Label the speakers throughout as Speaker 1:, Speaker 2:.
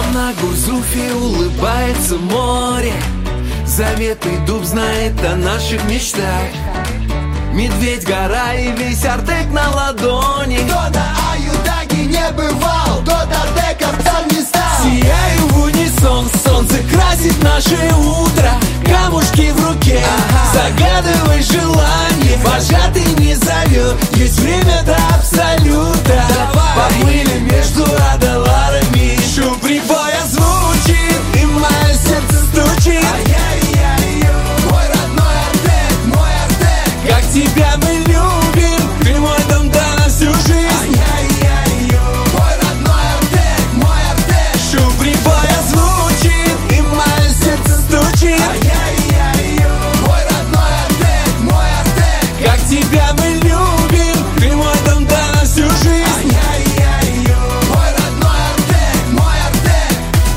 Speaker 1: На Гурзуфе улыбается море, заветный дуб знает о наших мечтах. Медведь, гора и весь Артек на ладони.
Speaker 2: Кто на Аюдаге не бывал, тот артековцем не стал.
Speaker 1: Сияю в унисон, солнце красит наше утро. Камушки в руке, загадывай желание. Вожатый не зовет, есть время до абсолюта. Поплыли между адаларами, шум прибоя звучит, и мое сердце стучит.
Speaker 2: Мой родной Артек, мой Артек.
Speaker 1: Как тебя мы любим, ты мой дом да на всю жизнь.
Speaker 2: Мой родной Артек, мой Артек.
Speaker 1: Шум прибоя звучит, и мое сердце стучит.
Speaker 2: Мой родной Артек, мой Артек.
Speaker 1: Как тебя мы любим, ты мой дом да на всю жизнь.
Speaker 2: Мой родной Артек, мой Артек.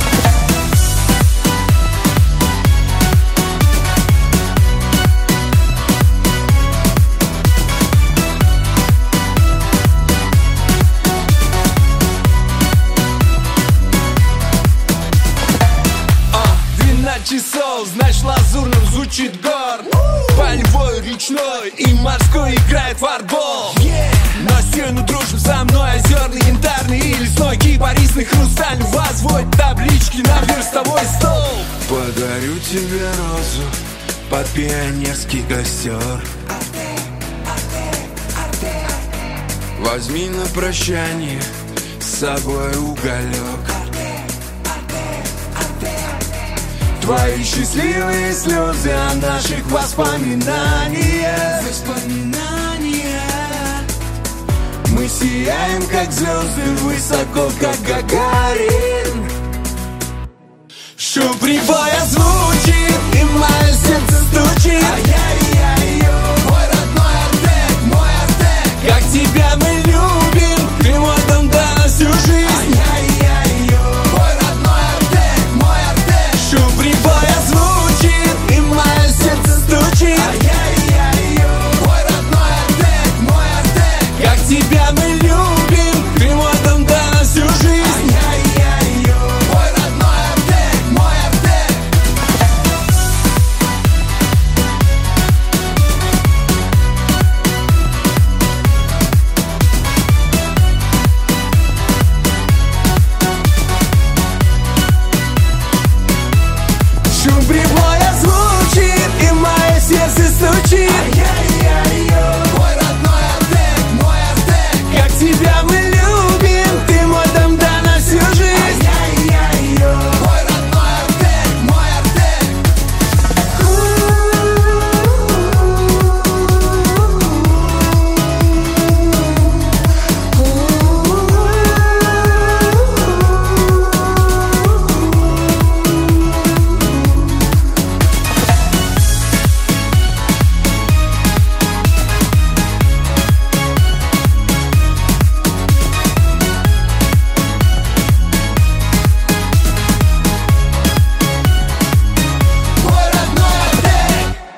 Speaker 1: Часов, значит лазурным звучит город. Полевой, речной и морской играет фарбол. На стену дружим со мной озерный, янтарный и лесной. Кипарисный хрусталь возводит таблички на верстовой стол.
Speaker 3: Подарю тебе розу под пионерский костер. Возьми на прощание с собой уголек.
Speaker 1: Твои счастливые слезы о наших воспоминаниях. Мы сияем, как звезды, высоко, как Гагарин. Шум прибоя звучит.